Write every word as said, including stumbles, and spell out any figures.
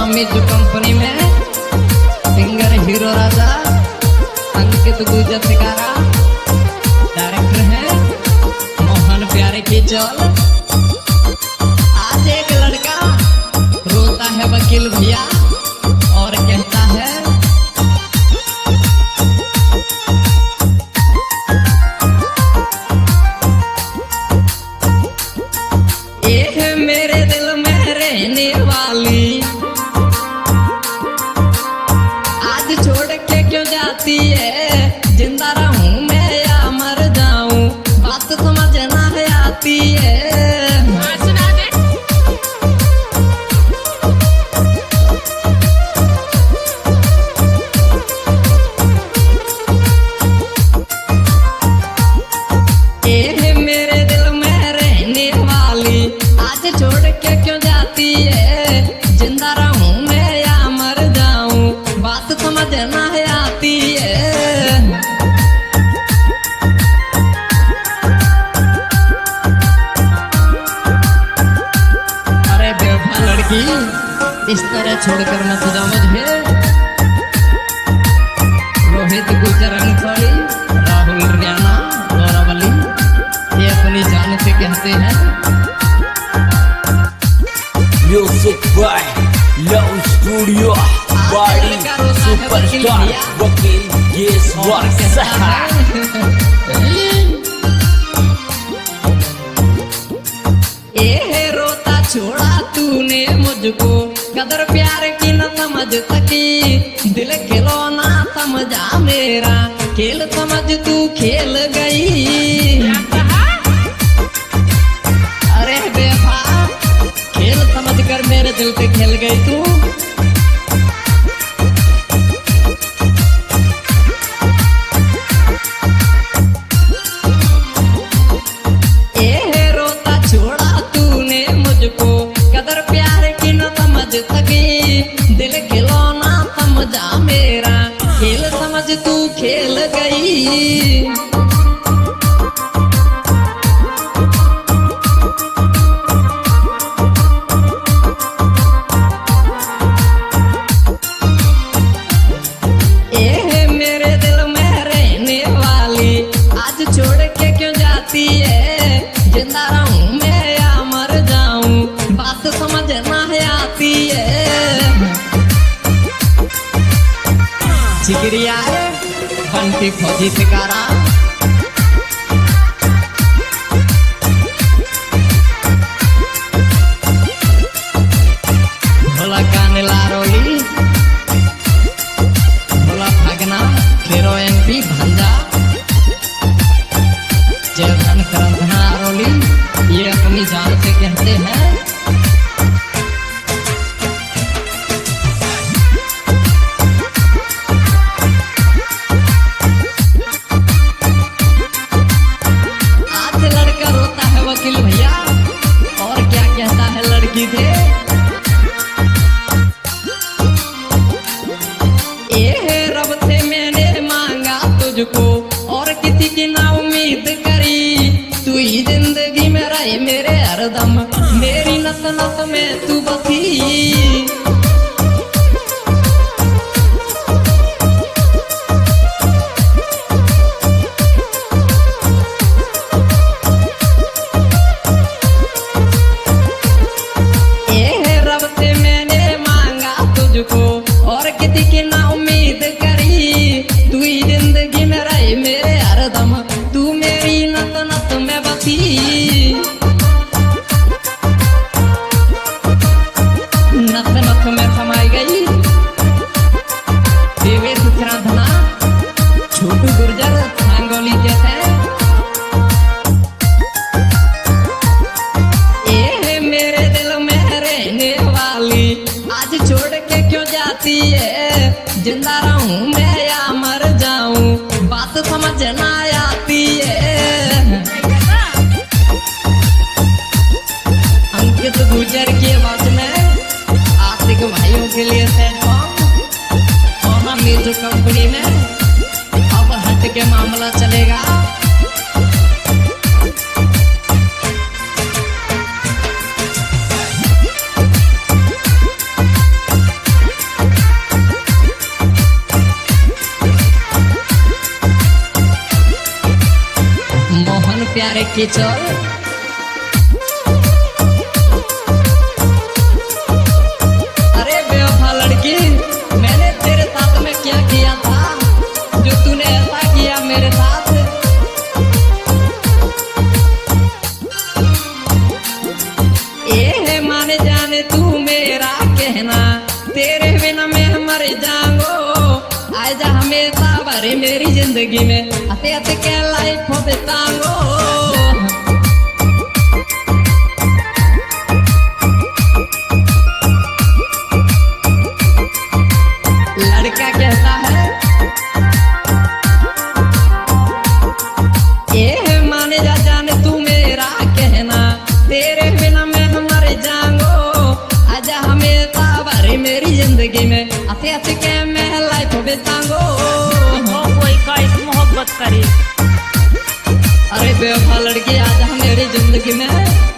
Music company में singer hero Raja Ankit Gujar Sikara, director है मोहन प्यारे की चौल। आज एक लड़का रोता है वकील भैया और कहता है, ये मेरे दिल में रहने वाली आज छोड़ के क्यों जाती है, जिंदा रहूं मैं या मर जाऊं बात समझ ना आती है। ये मेरे दिल में रहने वाली आज छोड़ के क्यों जाती है, जिंदा रहूं मैं या मर जाऊं बात समझ ना आती है। अरे बेवफा लड़की इस तरह छोड़कर मत जाओ मुझे। रोहित गुजर अंकड़ी, राहुल रियाना, गौरवली ये अपनी जान से कहते हैं। Music by love studio body superstar वकील गेस वर्क्स। ए रोता छोड़ा तूने मुझको, कदर प्यार की न समझ सकी, दिल खिलौना समझा मेरा, खेल समझ तू खेल गई। अरे बेवफा खेल समझ कर मेरे दिल पे खेल गई तू। ए रोता छोड़ा तूने मुझको, कदर प्यार की न समझ सकी, दिल खिलौना समझा मेरा, खेल समझ तू खेल गई। ए मेरे दिल में रहने वाली आज छोड़ के क्यों जाती है, जिंदा रहूं मैं या मर जाऊं बात समझ ना आती है। जिगरिया है बंटी फौजी सिकारा, भोला कानेला रोली, भोला भागना फेरो एमपी भंजा, जयधन करंधना रोली ये अपनी जान से कहते हैं। आज लड़का रोता है वकील भैया और क्या कहता है लड़की से, ए रब से मैंने मांगा तुझको और किसी की ना उम्मीद करी, तू ही जिंदगी में रहे मेरे हरदम, मेरी नस नस में तू बसी। ए रब से मैंने मांगा तुझको और किसी की ना उम्मीद करी, तू ही जिंदगी में रहे मेरे हरदम, तू मेरी नस नस में बसी। नस नस में समाई गई देवेश श्राधना, छोटू गुर्जर सांगोली जैसे। ए मेरे दिल में रहने वाली आज छोड़ के क्यों जाती है, जिंदा रहूं मैं या मर जाऊं बात समझ ना आती है। अंकित गुजर की आवाज में आशिक भाइयों के लिए सैड सॉन्ग और म्यूजिक कंपनी में अब हट के मामला चलेगा। कि चल। अरे बेवफा लड़की, मैंने तेरे साथ में क्या किया था जो तूने ऐसा किया मेरे साथ? ए माने जाने तू मेरा कहना, तेरे बिना मैं मर जाऊंगो। आजा हमेशा भरे मेरी जिंदगी में, हते हते के लाइफ बिताऊंगो। लड़का कहता है ए माने जा जाने तू मेरा कहना, तेरे बिना मैं मर जाऊंगो। आजा हमेशा भरे मेरी जिंदगी में, हते हते के मैं लाइफ बिताऊंगो। कोई का इस मोहब्बत करे। अरे बेवफा लड़की, आजा मेरी जिंदगी में।